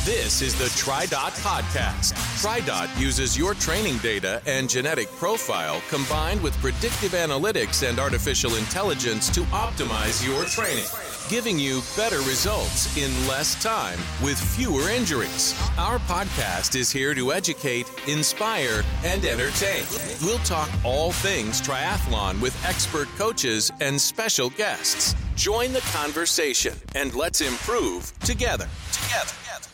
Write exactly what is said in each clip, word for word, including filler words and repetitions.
This is the TriDot Podcast. TriDot uses your training data and genetic profile combined with predictive analytics and artificial intelligence to optimize your training, giving you better results in less time with fewer injuries. Our podcast is here to educate, inspire, and entertain. We'll talk all things triathlon with expert coaches and special guests. Join the conversation and let's improve together. Together.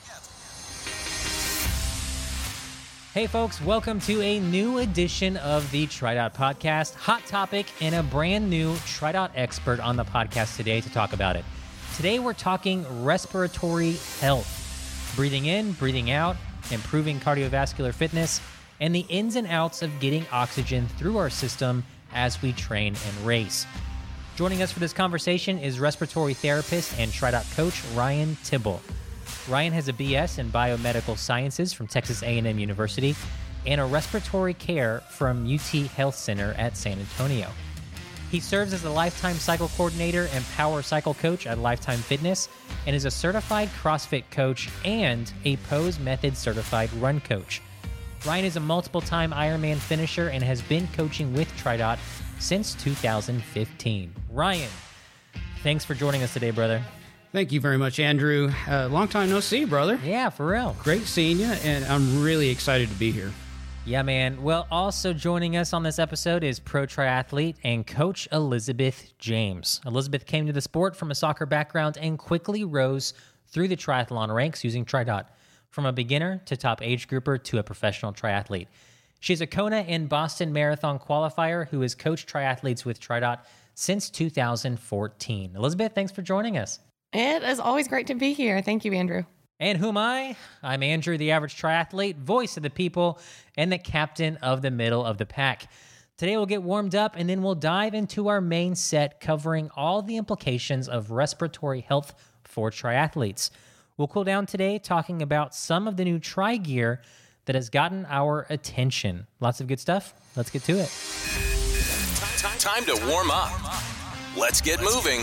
Hey folks, welcome to a new edition of the TriDot Podcast. Hot topic and a brand new TriDot expert on the podcast today to talk about it. Today we're talking respiratory health. Breathing in, breathing out, improving cardiovascular fitness, and the ins and outs of getting oxygen through our system as we train and race. Joining us for this conversation is respiratory therapist and TriDot coach Ryan Tibble. Ryan has a B S in Biomedical Sciences from Texas A and M University and a respiratory care from U T Health Center at San Antonio. He serves as a lifetime cycle coordinator and power cycle coach at Lifetime Fitness and is a certified CrossFit coach and a Pose Method certified run coach. Ryan is a multiple-time Ironman finisher and has been coaching with TriDot since two thousand fifteen. Ryan, thanks for joining us today, brother. Thank you very much, Andrew. Uh, long time no see, brother. Yeah, for real. Great seeing you, and I'm really excited to be here. Yeah, man. Well, also joining us on this episode is pro triathlete and coach Elizabeth James. Elizabeth came to the sport from a soccer background and quickly rose through the triathlon ranks using TriDot, from a beginner to top age grouper to a professional triathlete. She's a Kona and Boston Marathon qualifier who has coached triathletes with TriDot since two thousand fourteen. Elizabeth, thanks for joining us. It is always great to be here. Thank you, Andrew. And who am I? I'm Andrew, the average triathlete, voice of the people, and the captain of the middle of the pack. Today we'll get warmed up, and then we'll dive into our main set covering all the implications of respiratory health for triathletes. We'll cool down today talking about some of the new tri gear that has gotten our attention. Lots of good stuff. Let's get to it. Time to warm up. Let's get moving.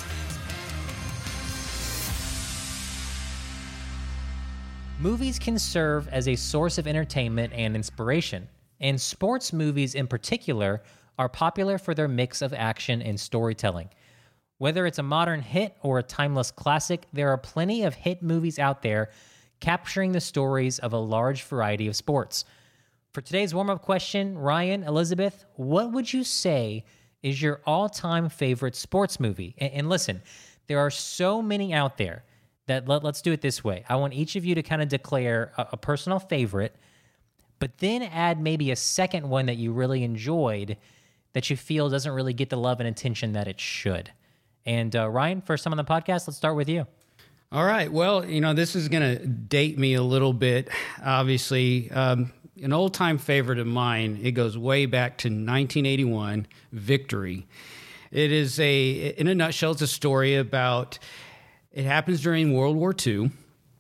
Movies can serve as a source of entertainment and inspiration, and sports movies in particular are popular for their mix of action and storytelling. Whether it's a modern hit or a timeless classic, there are plenty of hit movies out there capturing the stories of a large variety of sports. For today's warm-up question, Ryan, Elizabeth, what would you say is your all-time favorite sports movie? And, and listen, there are so many out there that let, let's do it this way. I want each of you to kind of declare a, a personal favorite, but then add maybe a second one that you really enjoyed that you feel doesn't really get the love and attention that it should. And uh, Ryan, first time on the podcast, let's start with you. All right. Well, you know, this is going to date me a little bit. Obviously, um, an old-time favorite of mine, it goes way back to nineteen eighty-one, Victory. It is a, in a nutshell, it's a story about... It happens during World War Two,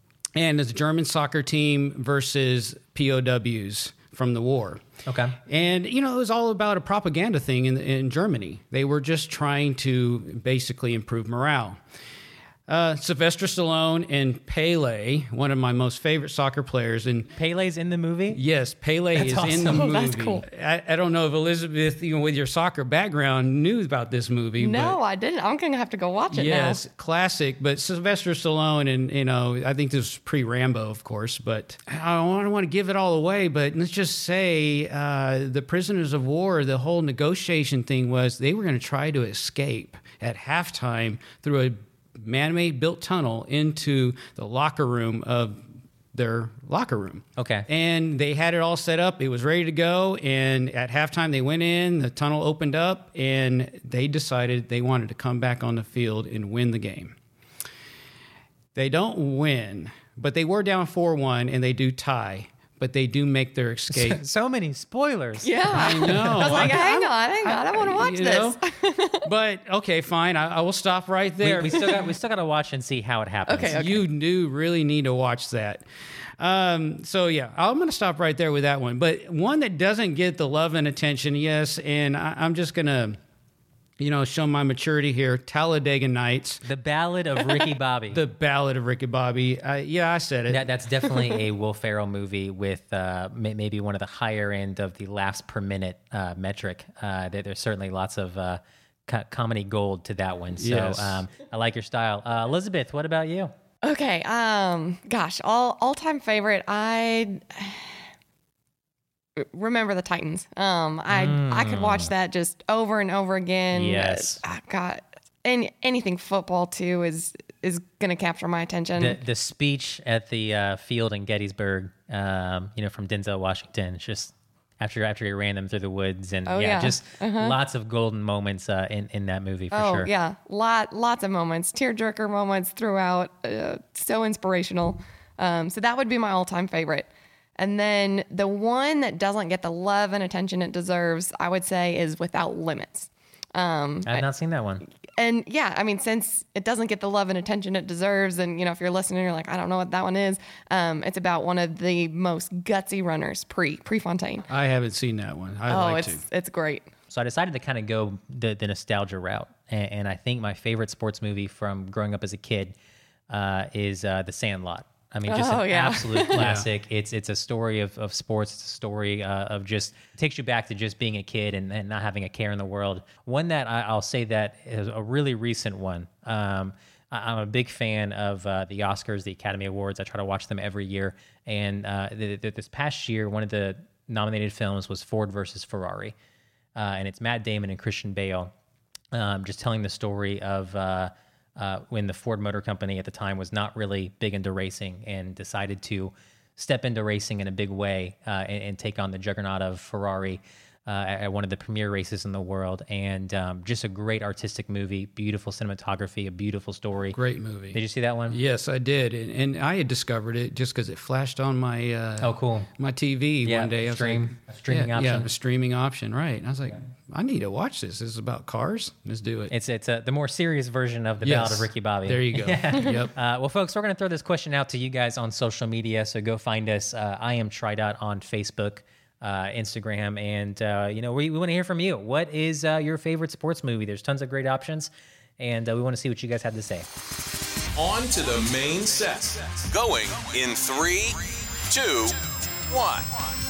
and it's a German soccer team versus P O Ws from the war. Okay. And, you know, it was all about a propaganda thing in, in Germany. They were just trying to basically improve morale. Uh, Sylvester Stallone and Pele, one of my most favorite soccer players. And Pele's in the movie? Yes, Pele That's is awesome. in the movie. Oh, that's cool. I, I don't know if Elizabeth, you know, with your soccer background, knew about this movie. No, but I didn't. I'm going to have to go watch it yes, now. classic. But Sylvester Stallone, and, you know, I think this was pre-Rambo, of course, but I don't want to give it all away, but let's just say uh, the prisoners of war, the whole negotiation thing was they were going to try to escape at halftime through a man-made built tunnel into the locker room of their locker room. Okay. And they had it all set up. It was ready to go. And at halftime, they went in, the tunnel opened up, and they decided they wanted to come back on the field and win the game. They don't win, but they were down four one, and they do tie. But they do make their escape. So many spoilers. Yeah. I know. I was like, I- hang on, hang on. I want to watch You this. know? But, okay, fine. I, I will stop right We, there. we still got we still got to watch and see how it happens. Okay, okay. You do really need to watch that. Um, so, yeah, I'm going to stop right there with that one. But one that doesn't get the love and attention, yes, and I, I'm just going to you know, show my maturity here. Talladega Nights, The Ballad of Ricky Bobby. The Ballad of Ricky Bobby. Uh, yeah, I said it. That, that's definitely a Will Ferrell movie with uh, may, maybe one of the higher end of the laughs per minute uh, metric. Uh, there, there's certainly lots of uh, co- comedy gold to that one. So Yes. um, I like your style. Uh, Elizabeth, what about you? Okay. Um. Gosh, all all time favorite. I remember the Titans. Um. I I could watch that just over and over again. Yes. Uh, God. And anything football too is is gonna capture my attention. The, the speech at the uh, field in Gettysburg, um, you know, from Denzel Washington. It's just after after he ran them through the woods, and Oh, yeah, yeah. just lots of golden moments uh, in in that movie for oh sure. yeah, lot lots of moments, tearjerker moments throughout. Uh, so inspirational. Um. So that would be my all time favorite. And then the one that doesn't get the love and attention it deserves, I would say, is Without Limits. Um, I've not seen that one. And yeah, I mean, since it doesn't get the love and attention it deserves, and you know, if you're listening, you're like, I don't know what that one is. Um, it's about one of the most gutsy runners, pre Prefontaine. I haven't seen that one. I'd Oh, like it's to. it's great. So I decided to kind of go the, the nostalgia route, and, and I think my favorite sports movie from growing up as a kid uh, is uh, The Sandlot. I mean, just Oh, an yeah. absolute classic. It's it's a story of, of sports. It's a story uh, of just takes you back to just being a kid and, and not having a care in the world. One that I, I'll say that is a really recent one. Um, I, I'm a big fan of uh, the Oscars, the Academy Awards. I try to watch them every year. And uh, th- th- this past year, one of the nominated films was Ford versus Ferrari, uh, and it's Matt Damon and Christian Bale, um, just telling the story of. Uh, Uh, when the Ford Motor Company at the time was not really big into racing and decided to step into racing in a big way uh, and, and take on the juggernaut of Ferrari uh, at at one of the premier races in the world. And um, just a great artistic movie, beautiful cinematography, a beautiful story. Great movie. Did you see that one? Yes, I did, and, and I had discovered it just because it flashed on my uh, Oh, cool. my T V Yeah, one day. I was stream- like, a streaming yeah, option. Yeah, a streaming option, right? And I was like, I need to watch this. This is about cars. Let's do it. It's it's a, the more serious version of the Yes. Ballad of Ricky Bobby. There you go. Yep. Uh, well, folks, we're going to throw this question out to you guys on social media. So go find us. Uh, I am TriDot on Facebook, uh, Instagram, and uh, you know we, we want to hear from you. What is uh, your favorite sports movie? There's tons of great options, and uh, we want to see what you guys have to say. On to the main set. Going in three, two, one.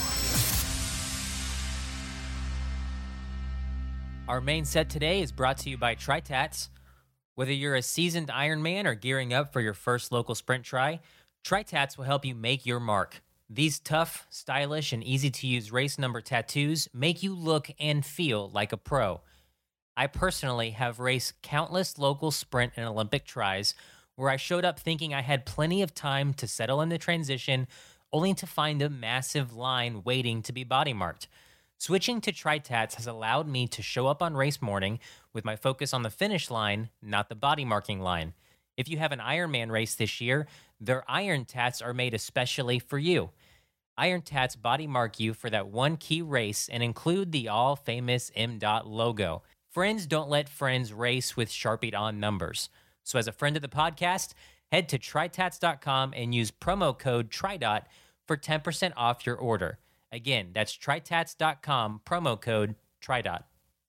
Our main set today is brought to you by TriTats. Whether you're a seasoned Ironman or gearing up for your first local sprint try, TriTats will help you make your mark. These tough, stylish, and easy-to-use race number tattoos make you look and feel like a pro. I personally have raced countless local sprint and Olympic tries where I showed up thinking I had plenty of time to settle in the transition, only to find a massive line waiting to be body marked. Switching to TriTats has allowed me to show up on race morning with my focus on the finish line, not the body marking line. If you have an Ironman race this year, their Iron Tats are made especially for you. Iron Tats body mark you for that one key race and include the all-famous M DOT logo. Friends don't let friends race with Sharpied-on numbers. So as a friend of the podcast, head to tritats dot com and use promo code TRIDOT for ten percent off your order. Again, that's tritats dot com, promo code TRIDOT.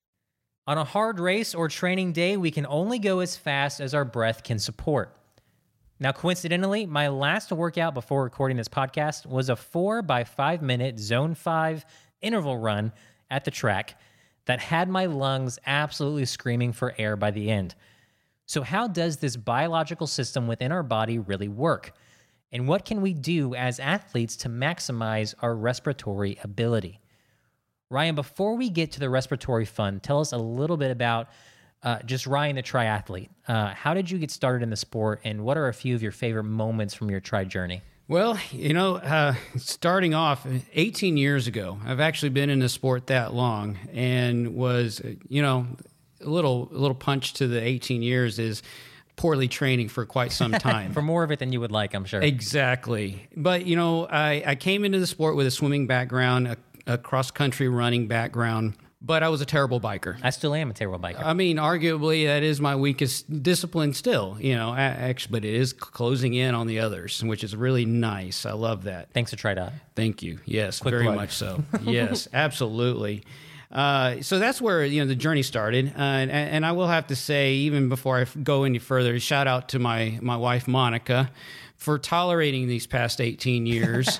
On a hard race or training day, we can only go as fast as our breath can support. Now, coincidentally, my last workout before recording this podcast was a four by five minute zone five interval run at the track that had my lungs absolutely screaming for air by the end. So how does this biological system within our body really work? And what can we do as athletes to maximize our respiratory ability? Ryan, before we get to the respiratory fun, tell us a little bit about uh, just Ryan the triathlete. Uh, how did you get started in the sport, and what are a few of your favorite moments from your tri journey? Well, you know, uh, starting off eighteen years ago, I've actually been in the sport that long, and was, you know, a little a little punch to the eighteen years is poorly training for quite some time. For more of it than you would like, I'm sure. Exactly. But, you know, I, I came into the sport with a swimming background, a, a cross-country running background, but I was a terrible biker. I still am a terrible biker. I mean, arguably, that is my weakest discipline still, you know, actually, but it is closing in on the others, which is really nice. I love that. Thanks to TriDot. Thank you. Yes, Quick very plug. much so. Yes, absolutely. Uh, so that's where, you know, the journey started. Uh, and, and I will have to say, even before I go any further, shout out to my, my wife, Monica, for tolerating these past eighteen years.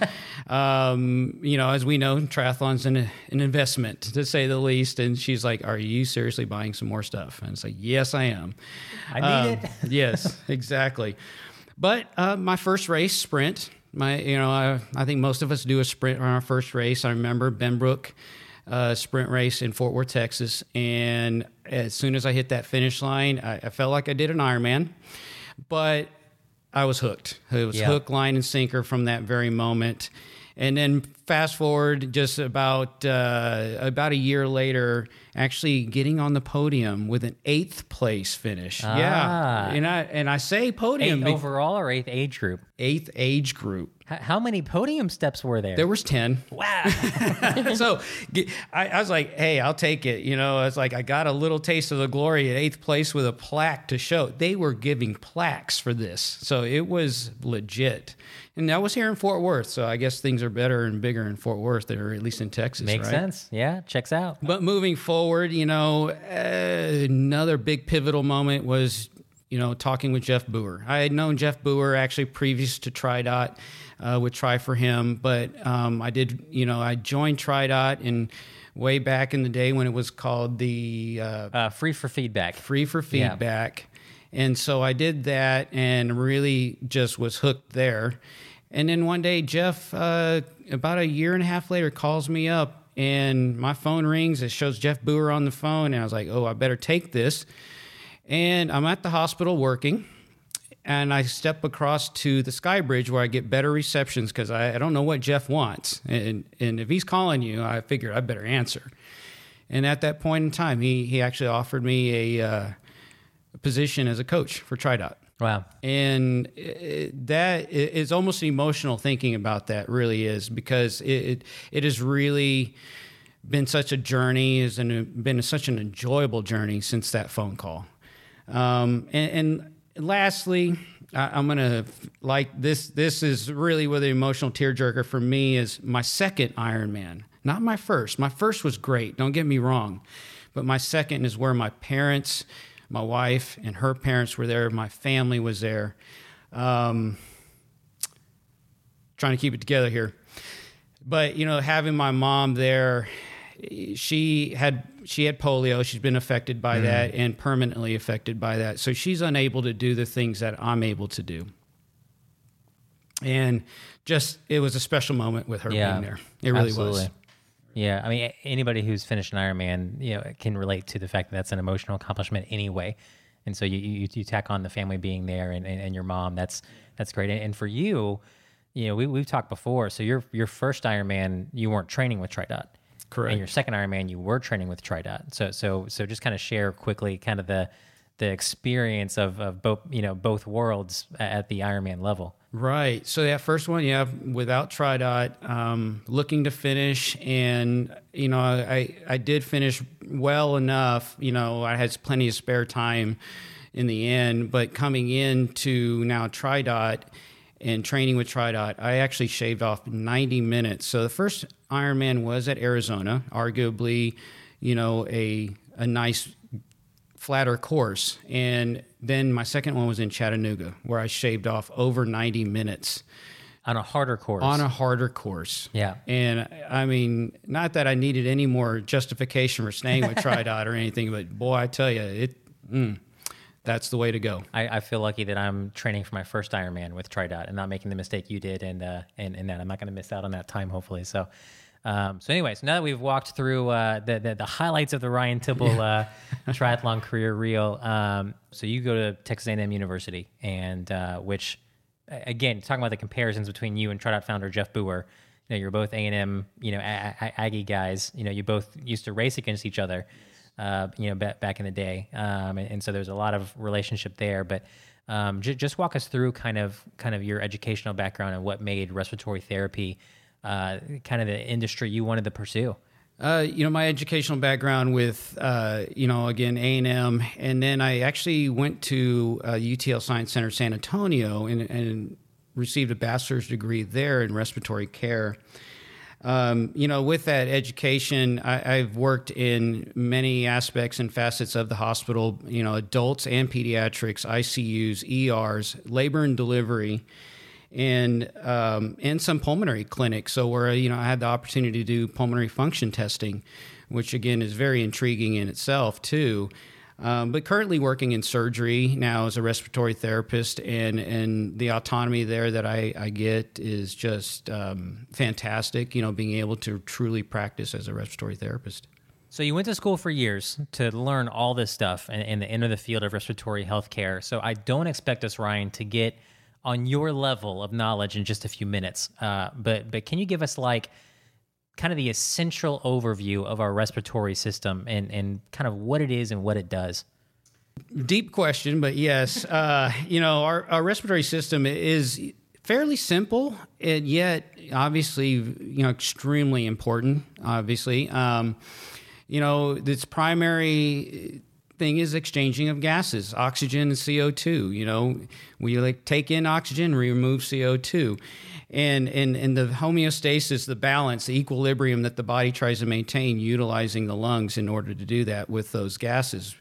um, you know, as we know, triathlon's an, an investment, to say the least. And she's like, are you seriously buying some more stuff? And it's like, yes, I am. I need um, it. Yes, exactly. But uh, my first race, sprint, my, you know, I, I think most of us do a sprint on our first race. I remember Benbrook uh, sprint race in Fort Worth, Texas. And as soon as I hit that finish line, I, I felt like I did an Ironman, but I was hooked. It was Yeah. hook, line, and sinker from that very moment. And then fast forward just about uh, about a year later, actually getting on the podium with an eighth place finish. Ah. Yeah, and I and I say podium, Eighth be- overall or eighth age group? eighth age group. H- how many podium steps were there? There was ten. Wow. So I, I was like, hey, I'll take it. You know, it's like I got a little taste of the glory at eighth place with a plaque to show. They were giving plaques for this. So it was legit. And that was here in Fort Worth. So I guess things are better and bigger in Fort Worth than or at least in Texas. Makes right? sense. Yeah, checks out. But moving forward, you know, uh, another big pivotal moment was, you know, talking with Jeff Boer. I had known Jeff Boer actually previous to TriDot, uh, would try for him. But um, I did, you know, I joined TriDot in way back in the day when it was called the uh, Uh, free for feedback. Free for Yeah. Feedback. And so I did that and really just was hooked there. And then one day, Jeff, uh, about a year and a half later, calls me up and my phone rings. It shows Jeff Boer on the phone. And I was like, oh, I better take this. And I'm at the hospital working. And I step across to the Sky Bridge where I get better receptions because I, I don't know what Jeff wants. And, and if he's calling you, I figured I better answer. And at that point in time, he, he actually offered me a, uh, a position as a coach for TriDot. Wow. And it, that is almost emotional thinking about that, really is, because it, it, it has really been such a journey, has been such an enjoyable journey since that phone call. Um, and, and lastly, I, I'm going to, like this, this is really where the emotional tearjerker for me is my second Ironman, not my first. My first was great, don't get me wrong. But my second is where my parents, my wife and her parents were there. My family was there. Um, trying to keep it together here. But, you know, having my mom there, she had she had polio. She's been affected by mm. that and permanently affected by that. So she's unable to do the things that I'm able to do. And just, it was a special moment with her Yeah, being there. It really absolutely. was. Yeah, I mean, anybody who's finished an Ironman, you know, can relate to the fact that that's an emotional accomplishment anyway. And so you you, you tack on the family being there and, and, and your mom. That's that's great. And, and for you, you know, we we've talked before. So your your first Ironman, you weren't training with TriDot. Correct. And your second Ironman, you were training with TriDot. So so so just kind of share quickly kind of the the experience of, of both, you know, both worlds at the Ironman level. Right. So that first one, yeah, without TriDot, um, looking to finish, and you know, I I did finish well enough. You know, I had plenty of spare time in the end, but coming into now TriDot and training with TriDot, I actually shaved off ninety minutes. So the first Ironman was at Arizona, arguably, you know, a a nice flatter course. And then my second one was in Chattanooga, where I shaved off over ninety minutes. On a harder course. On a harder course. Yeah. And I mean, not that I needed any more justification for staying with TriDot or anything, but boy, I tell you, it mm, that's the way to go. I, I feel lucky that I'm training for my first Ironman with TriDot and not making the mistake you did, and uh, and, and that I'm not going to miss out on that time, hopefully. So, um, so anyway, so now that we've walked through uh, the, the the highlights of the Ryan Tipple uh, triathlon career reel, um, so you go to Texas A and M University, and uh, which, again, talking about the comparisons between you and TriDot founder Jeff Boer, you know, you're both A and M, you know, A- A- Aggie guys. You know, you both used to race against each other, uh, you know, back back in the day, um, and, and so there's a lot of relationship there. But um, j- just walk us through kind of kind of your educational background and what made respiratory therapy uh, kind of the industry you wanted to pursue. Uh, you know, my educational background with, uh, you know, again, A and M, and then I actually went to uh, U T L Science Center San Antonio and, and received a bachelor's degree there in respiratory care. Um, you know, with that education, I, I've worked in many aspects and facets of the hospital, you know, adults and pediatrics, I C Us, E Rs, labor and delivery, and um, and some pulmonary clinics. So where, you know, I had the opportunity to do pulmonary function testing, which again is very intriguing in itself too. Um, but currently working in surgery now as a respiratory therapist, and, and the autonomy there that I, I get is just um, fantastic, you know, being able to truly practice as a respiratory therapist. So you went to school for years to learn all this stuff and, and enter the field of respiratory healthcare. So I don't expect us, Ryan, to get on your level of knowledge in just a few minutes. Uh, but but can you give us like kind of the essential overview of our respiratory system and, and kind of what it is and what it does? Deep question, but yes. Uh, you know, our, our respiratory system is fairly simple, and yet obviously, you know, extremely important, obviously. Um, you know, its primary thing is exchanging of gases, oxygen and C O two. You know, we like take in oxygen, remove C O two. And, and and the homeostasis, the balance, the equilibrium that the body tries to maintain, utilizing the lungs in order to do that with those gases.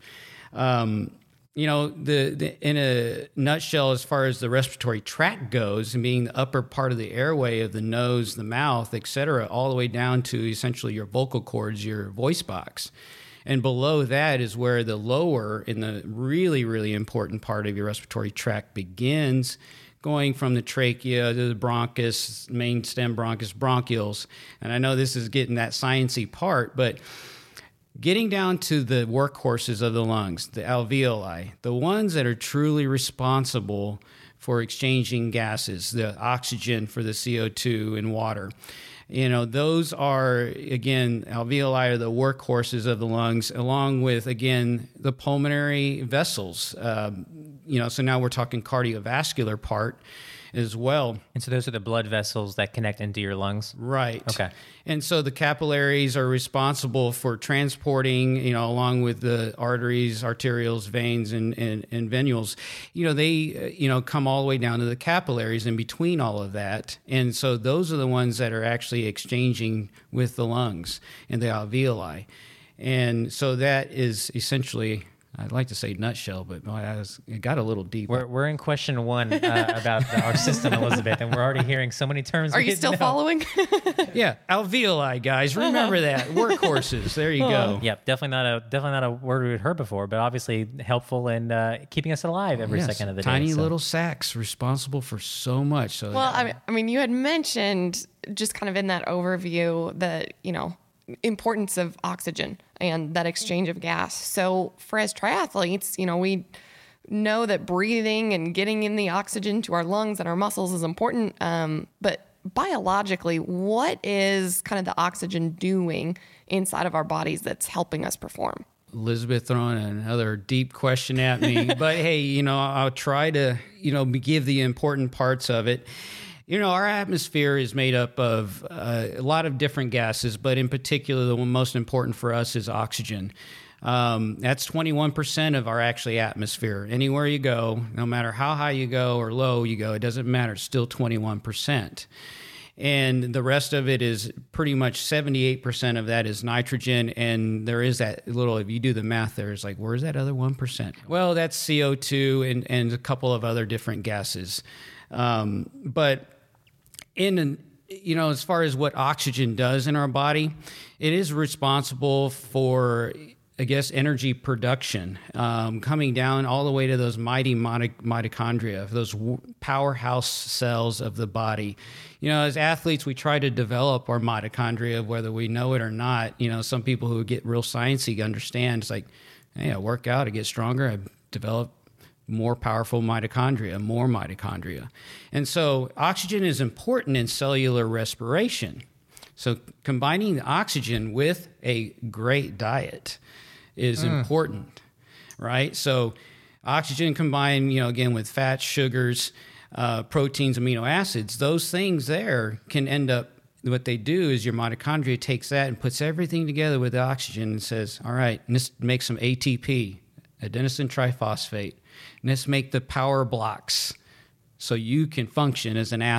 Um, you know, the, the in a nutshell, as far as the respiratory tract goes, and being the upper part of the airway of the nose, the mouth, et cetera, all the way down to essentially your vocal cords, your voice box. And below that is where the lower and the really, really important part of your respiratory tract begins, going from the trachea to the bronchus, main stem bronchus, bronchioles. And I know this is getting that sciencey part, but getting down to the workhorses of the lungs, the alveoli, the ones that are truly responsible for exchanging gases, the oxygen for the C O two and water. You know, those are, again, alveoli are the workhorses of the lungs, along with, again, the pulmonary vessels. Um, you know, so now we're talking cardiovascular part as well. And so those are the blood vessels that connect into your lungs? Right. Okay. And so the capillaries are responsible for transporting, you know, along with the arteries, arterioles, veins, and, and, and venules, you know, they, uh, you know, come all the way down to the capillaries in between all of that. And so those are the ones that are actually exchanging with the lungs and the alveoli. And so that is essentially, I'd like to say nutshell, but I was, it got a little deep. We're, we're in question one uh, about the, our system, Elizabeth, and we're already hearing so many terms. Are you still know. following? Yeah, alveoli, guys. Remember that. Workhorses. There you go. Yep, definitely not a definitely not a word we'd heard before, but obviously helpful in uh, keeping us alive every Yes, second of the tiny day. Tiny little sacs responsible for so much. So Well, I mean, I mean, you had mentioned just kind of in that overview the, you know, importance of oxygen and that exchange of gas. So for us triathletes, you know, we know that breathing and getting in the oxygen to our lungs and our muscles is important. Um, but biologically, what is kind of the oxygen doing inside of our bodies that's helping us perform? Elizabeth throwing another deep question at me, but hey, you know, I'll try to, you know, give the important parts of it. You know, our atmosphere is made up of uh, a lot of different gases, but in particular, the one most important for us is oxygen. Um, that's twenty-one percent of our actually atmosphere. Anywhere you go, no matter how high you go or low you go, it doesn't matter. It's still twenty-one percent. And the rest of it is pretty much seventy-eight percent of that is nitrogen. And there is that little, if you do the math there, it's like, where's that other one percent? Well, that's C O two and, and a couple of other different gases. Um, but in, you know, as far as what oxygen does in our body, it is responsible for, I guess, energy production, um, coming down all the way to those mighty mitochondria, those powerhouse cells of the body. You know, as athletes, we try to develop our mitochondria, whether we know it or not. You know, some people who get real sciencey understand it's like, hey, I work out, I get stronger, I develop more powerful mitochondria, more mitochondria. And so oxygen is important in cellular respiration. So combining the oxygen with a great diet is mm. important, right? So oxygen combined, you know, again, with fats, sugars, uh, proteins, amino acids, those things there can end up, what they do is your mitochondria takes that and puts everything together with the oxygen and says, all right, let's make some A T P, adenosine triphosphate. And let's make the power blocks so you can function as an athlete.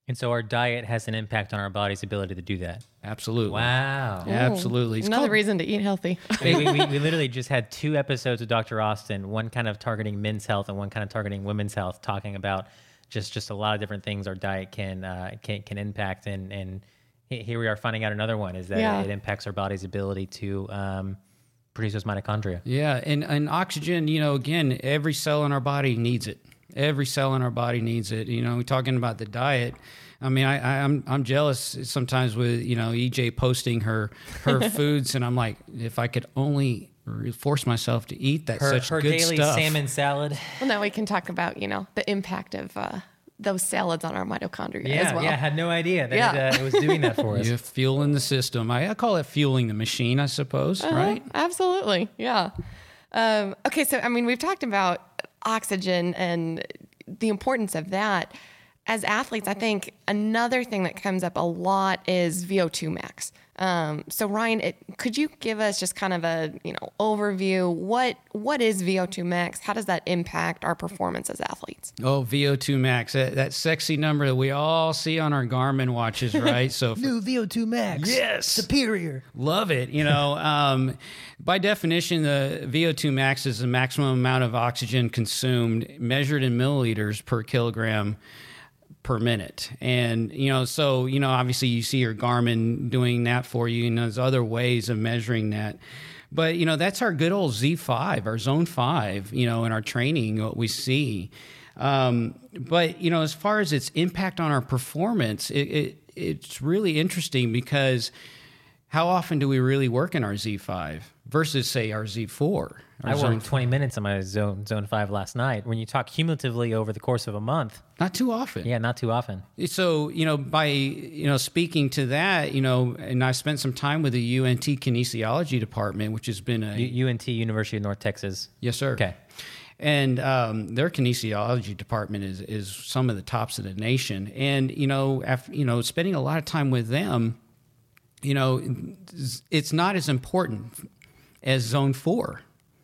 And so our diet has an impact on our body's ability to do that. Absolutely. Wow. Absolutely. It's Another called- reason to eat healthy. we, we, we literally just had two episodes of Doctor Austin, one kind of targeting men's health and one kind of targeting women's health, talking about just, just a lot of different things our diet can uh, can, can impact. And, and here we are finding out another one is that Yeah. it impacts our body's ability to um, produce those mitochondria. Yeah, and, and oxygen, you know, again, every cell in our body needs it. Every cell in our body needs it. You know, we're talking about the diet. I mean, I, I, I'm I'm jealous sometimes with, you know, E J posting her her foods, and I'm like, if I could only re- force myself to eat that Her, such her good daily stuff. salmon salad. Well, now we can talk about, you know, the impact of uh, those salads on our mitochondria Yeah, as well. yeah, I had no idea that Yeah. it, uh, it was doing that for us. You're fueling the system. I, I call it fueling the machine, I suppose, Uh-huh, right? Absolutely. Yeah. Um, okay. So, I mean, we've talked about oxygen and the importance of that. As athletes, I think another thing that comes up a lot is V O two max. Um, so, Ryan, it, could you give us just kind of a you know overview? What what is V O two max? How does that impact our performance as athletes? Oh, V O two max, that, that sexy number that we all see on our Garmin watches, right? So for, New V O two max. Yes. Superior. love it. You know, um, by definition, the V O two max is the maximum amount of oxygen consumed measured in milliliters per kilogram per minute. And, you know, so, you know, obviously you see your Garmin doing that for you, and there's other ways of measuring that. But, you know, that's our good old Z five, our zone five, you know, in our training, what we see. Um, but, you know, as far as its impact on our performance, it, it it's really interesting because how often do we really work in our Z five versus, say, our Z four? Our I zone worked twenty minutes on my zone zone five last night. When you talk cumulatively over the course of a month, Not too often. yeah, not too often. So, you know, by, you know, speaking to that, you know, and I spent some time with the U N T kinesiology department, which has been a... U- U N T, University of North Texas. Yes, sir. Okay. And um, their kinesiology department is is some of the tops of the nation. And, you know, after, you know, spending a lot of time with them, you know, it's not as important as zone four.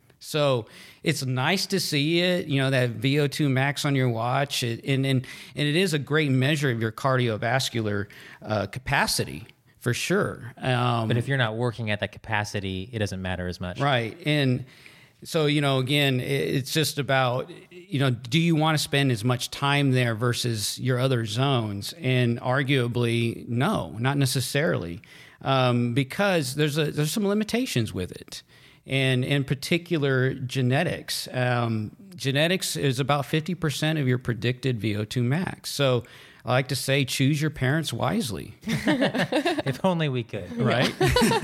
So it's nice to see it, you know, that V O two max on your watch. It, and, and, and it is a great measure of your cardiovascular uh, capacity, for sure. Um, But if you're not working at that capacity, it doesn't matter as much. Right. And so, you know, again, it- it's just about, you know, do you want to spend as much time there versus your other zones? And arguably, no, not necessarily, um, because there's a, there's some limitations with it. And in particular, genetics. Um, genetics is about fifty percent of your predicted V O two max. So I like to say, choose your parents wisely. If only we could. Right.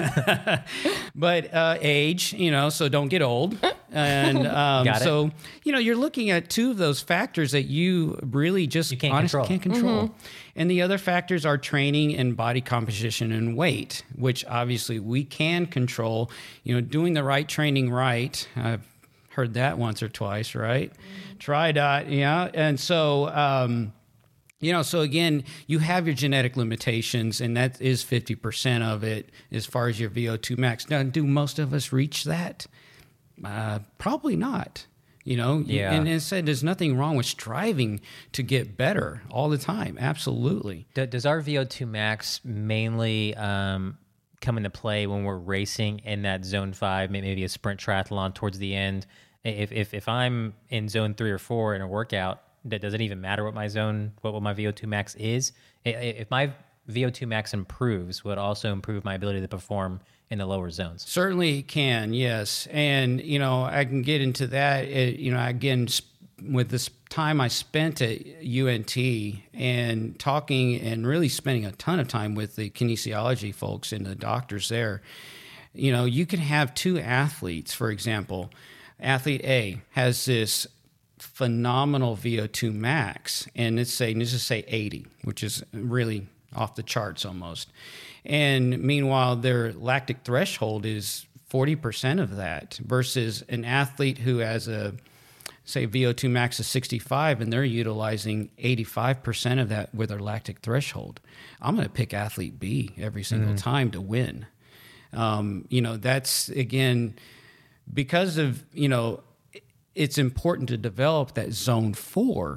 But uh, age, you know, so don't get old. And um, Got it. so, you know, you're looking at two of those factors that you really just You can't honestly control. can't control. And the other factors are training and body composition and weight, which obviously we can control. You know, doing the right training right. I've heard that once or twice, right? Try dot, yeah. And so, um, you know, so again, you have your genetic limitations, and that is fifty percent of it as far as your V O two max. Now, do most of us reach that? Uh, probably not. You know, Yeah. and, and said there's nothing wrong with striving to get better all the time. Absolutely. Do- Does our V O two max mainly um, come into play when we're racing in that zone five, may- maybe a sprint triathlon towards the end? If if, if I'm in zone three or four in a workout, that doesn't even matter what my zone, what, what my V O two max is. I- I- If my V O two max improves, would it also improve my ability to perform in the lower zones? Certainly can, yes. And, you know, I can get into that, uh, you know, again, sp- with this time I spent at U N T and talking and really spending a ton of time with the kinesiology folks and the doctors there, you know, you can have two athletes, for example. Athlete A has this phenomenal V O two max, and let's say, let's just say eighty, which is really off the charts almost. And meanwhile, their lactic threshold is forty percent of that versus an athlete who has a, say, V O two max of sixty-five, and they're utilizing eighty-five percent of that with their lactic threshold. I'm going to pick athlete B every single Mm. time to win. Um, you know, that's, again, because of, you know, it's important to develop that zone four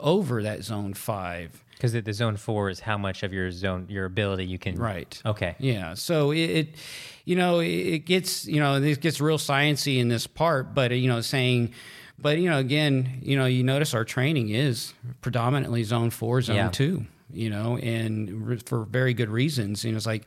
over that zone five. Because the, the zone four is how much of your zone, your ability you can. Right. Okay. Yeah. So it, it you know, it, it gets, you know, it gets real sciencey in this part, but, you know, saying, but, you know, again, you know, you notice our training is predominantly zone four, zone Yeah. two, you know, and re- for very good reasons. You know, it's like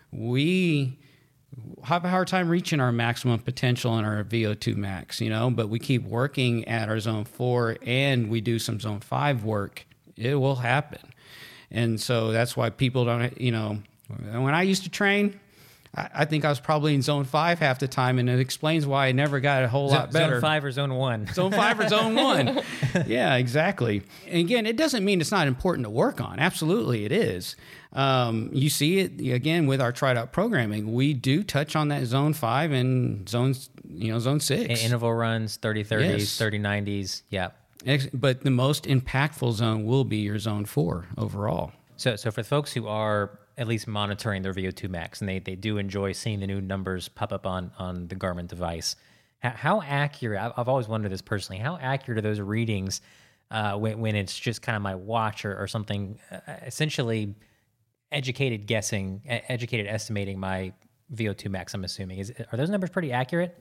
we have a hard time reaching our maximum potential in our V O two max, you know, but we keep working at our zone four and we do some zone five work. It will happen. And so that's why people don't, you know, when I used to train, I, I think I was probably in zone five half the time, and it explains why I never got a whole Zone, lot better. Zone five or zone one? Zone five or zone one. Yeah, exactly. And again, it doesn't mean it's not important to work on. Absolutely, it is. Um, you see it, again, with our tried out programming. We do touch on that zone five and zones, you know, zone six. In- interval runs, thirty thirties, Yes. thirty nineties. Yeah. Ex- But the most impactful zone will be your zone four overall. So, so for the folks who are at least monitoring their V O two max, and they, they do enjoy seeing the new numbers pop up on, on the Garmin device, how, how accurate, I've, I've always wondered this personally, how accurate are those readings uh, when, when it's just kind of my watch or, or something, uh, essentially educated guessing, e- educated estimating my V O two max, I'm assuming. Is, are those numbers pretty accurate?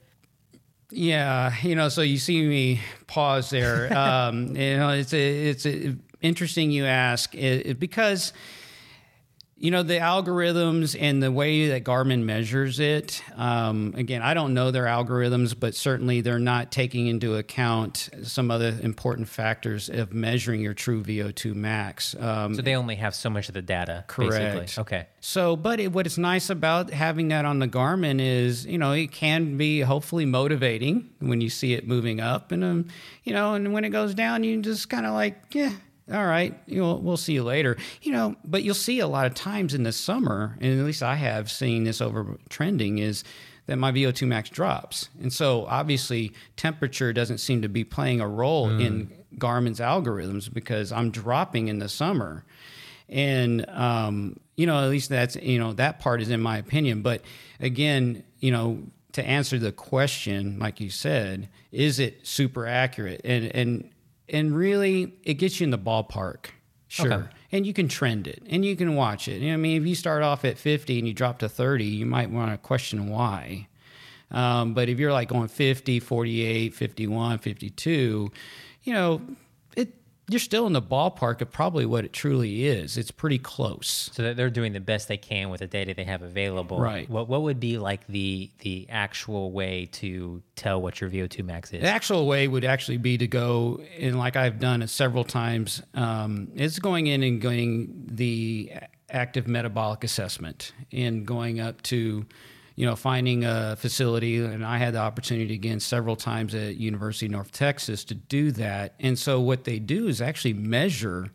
Yeah, you know, so you see me pause there. Um, you know, it's a, it's a, interesting you ask it, it, because, you know, the algorithms and the way that Garmin measures it, um, again, I don't know their algorithms, but certainly they're not taking into account some other important factors of measuring your true V O two max. Um, So they only have so much of the data, Correct. basically. Okay. So, but it, what is nice about having that on the Garmin is, you know, it can be hopefully motivating when you see it moving up, and um, you know, and when it goes down, you just kind of like, yeah, all right, you know, we'll see you later, you know. But you'll see a lot of times in the summer, and at least I have seen this over trending, is that my V O two max drops, and so obviously temperature doesn't seem to be playing a role mm. in Garmin's algorithms because I'm dropping in the summer. And, um, you know, at least that's, you know, that part is in my opinion. But again, you know, to answer the question, like you said, is it super accurate? And, and, and really it gets you in the ballpark. Sure. Okay. And you can trend it and you can watch it. You know, I mean, if you start off at fifty and you drop to thirty, you might want to question why. Um, but if you're like going fifty, forty-eight, fifty-one, fifty-two, you know, it, you're still in the ballpark of probably what it truly is. It's pretty close. So they're doing the best they can with the data they have available. Right. What what would be like the the actual way to tell what your V O two max is? The actual way would actually be to go, and like I've done it several times, um, it's going in and going the active metabolic assessment and going up to, you know, finding a facility. And I had the opportunity again several times at University of North Texas to do that. And so what they do is actually measure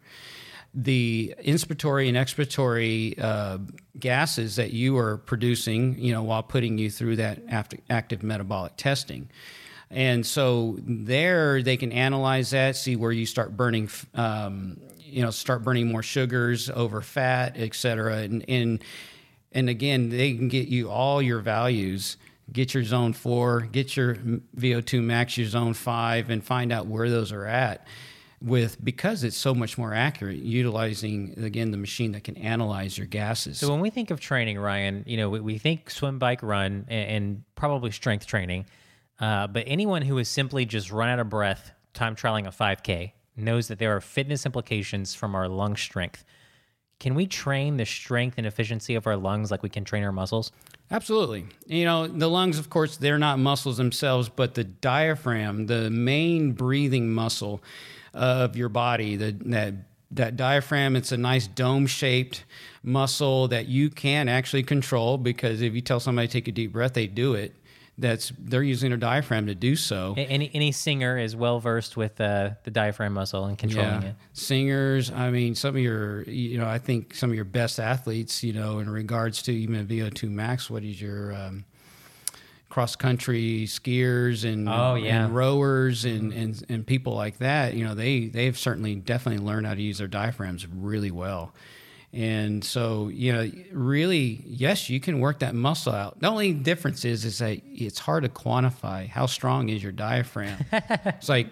the inspiratory and expiratory uh, gases that you are producing, you know, while putting you through that active metabolic testing. And so there they can analyze that, see where you start burning, um, you know, start burning more sugars over fat, et cetera. And, and And again, they can get you all your values, get your zone four, get your V O two max, your zone five, and find out where those are at with, because it's so much more accurate, utilizing, again, the machine that can analyze your gases. So when we think of training, Ryan, you know, we, we think swim, bike, run, and, and probably strength training. Uh, but anyone who is simply just run out of breath, time trialing a five K, knows that there are fitness implications from our lung strength. Can we train the strength and efficiency of our lungs like we can train our muscles? Absolutely. You know, the lungs, of course, they're not muscles themselves, but the diaphragm, the main breathing muscle of your body, the, that that diaphragm, it's a nice dome-shaped muscle that you can actually control, because if you tell somebody to take a deep breath, they do it. That's they're using their diaphragm to do so. Any any singer is well versed with uh, the diaphragm muscle and controlling yeah. it. Singers, I mean, some of your, you know, I think some of your best athletes, you know, in regards to even V O two max, what is your um, cross country skiers and, oh, yeah. and rowers and, and and people like that, you know, they they've certainly definitely learned how to use their diaphragms really well. And so, you know, really, yes, you can work that muscle out. The only difference is, is that it's hard to quantify how strong is your diaphragm. It's like,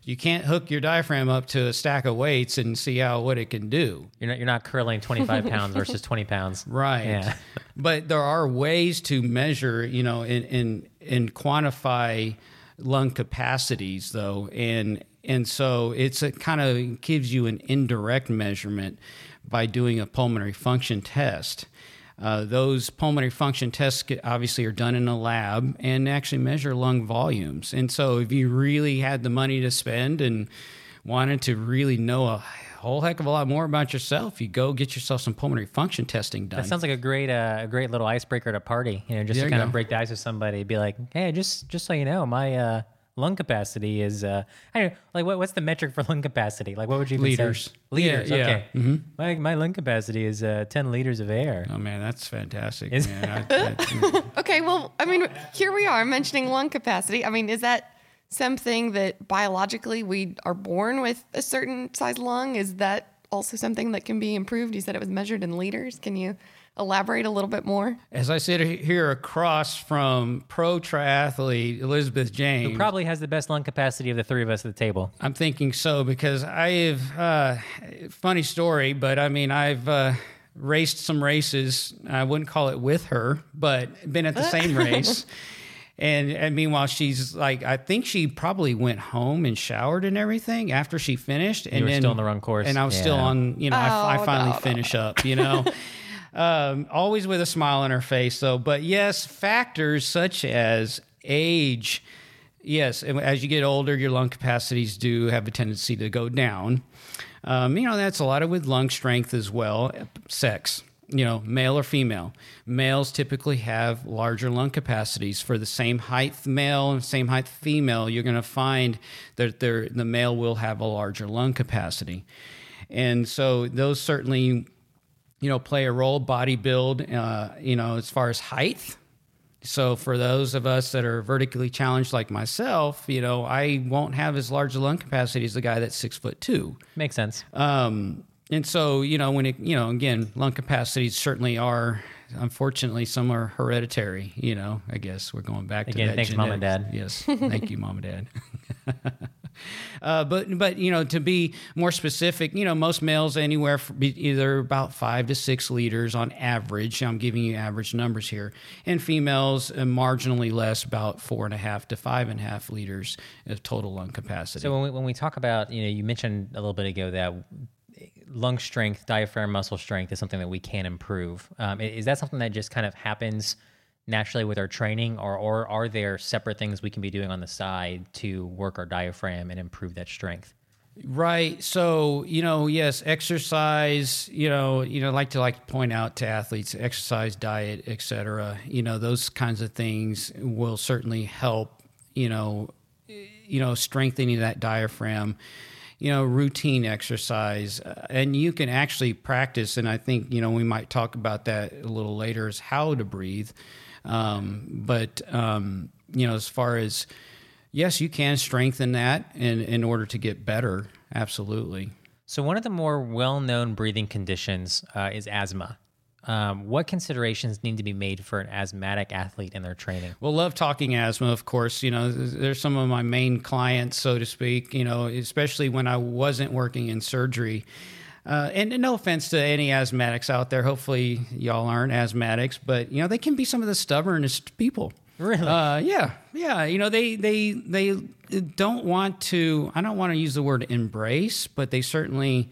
you can't hook your diaphragm up to a stack of weights and see how what it can do. You're not you're not curling twenty-five pounds versus twenty pounds. Right. Yeah. But there are ways to measure, you know, and and and quantify lung capacities though. And and so it's a kind of gives you an indirect measurement by doing a pulmonary function test. Uh, those pulmonary function tests obviously are done in a lab and actually measure lung volumes. And so if you really had the money to spend and wanted to really know a whole heck of a lot more about yourself, you go get yourself some pulmonary function testing done. That sounds like a great, uh, a great little icebreaker at a party. You know, just There to you kind of go. break the ice with somebody. Be like, hey, just just so you know, my uh, lung capacity is. Uh, I don't know, like, what, what's the metric for lung capacity? Like, what would you even Liters. say? Liters. Yeah, yeah. Okay. Mm-hmm. My my lung capacity is uh, ten liters of air. Oh man, that's fantastic. Is- man. I, I, Okay, well, I mean, here we are mentioning lung capacity. I mean, is that something that biologically we are born with a certain size lung? Is that also something that can be improved? You said it was measured in liters. Can you elaborate a little bit more? as I sit here across from pro triathlete Elizabeth James, Who probably has the best lung capacity of the three of us at the table. I'm thinking so because I've, uh, funny story, but I mean, I've uh, raced some races. I wouldn't call it with her, but been at the same race. And, and meanwhile, she's like, I think she probably went home and showered and everything after she finished. And were then, still on the wrong course. And I was still Yeah. on, you know, I, I Oh, finally no, no, finish up, you know. Um, always with a smile on her face, though. But yes, factors such as age. Yes, and as you get older, your lung capacities do have a tendency to go down. Um, you know, that's a lot of with lung strength as well. Sex, you know, male or female. Males typically have larger lung capacities. For the same height male and same height female, you're going to find that they're, the male will have a larger lung capacity. And so those certainly, you know, play a role. Body build, uh, you know, as far as height. So for those of us that are vertically challenged like myself, you know, I won't have as large a lung capacity as the guy that's six foot two. Makes sense. Um, and so, you know, when it, you know, again, lung capacities certainly are, unfortunately, some are hereditary, you know, I guess we're going back to Again, that. thanks, Mom and genetics. Dad. Yes. Thank you, Mom and Dad. Uh, but, but, you know, to be more specific, you know, most males anywhere from either about five to six liters on average. I'm giving you average numbers here. And females, uh, marginally less, about four and a half to five and a half liters of total lung capacity. So when we, when we talk about, you know, you mentioned a little bit ago that lung strength, diaphragm muscle strength is something that we can improve. Um, i- is that something that just kind of happens naturally with our training, or, or are there separate things we can be doing on the side to work our diaphragm and improve that strength? Right. So, you know, yes, exercise, you know, you know, like to like to point out to athletes, exercise, diet, et cetera, you know, those kinds of things will certainly help, you know, you know, strengthening that diaphragm, you know, routine exercise. Uh, and you can actually practice. And I think, you know, we might talk about that a little later, is how to breathe. Um, but, um, you know, as far as, yes, you can strengthen that in, in order to get better. Absolutely. So one of the more well-known breathing conditions uh, is asthma. Um, what considerations need to be made for an asthmatic athlete in their training? Well, love talking asthma, of course. You know, there's some of my main clients, so to speak, you know, especially when I wasn't working in surgery. Uh, and, and no offense to any asthmatics out there. Hopefully y'all aren't asthmatics, but, you know, they can be some of the stubbornest people. Really? Uh, yeah, yeah. You know, they they they don't want to. I don't want to use the word embrace, but they certainly,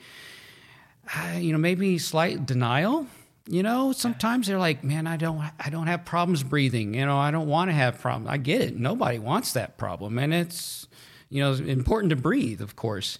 uh, you know, maybe slight denial. You know, sometimes they're like, man, I don't, I don't have problems breathing. You know, I don't want to have problems. I get it. Nobody wants that problem, and it's, you know, it's important to breathe, of course.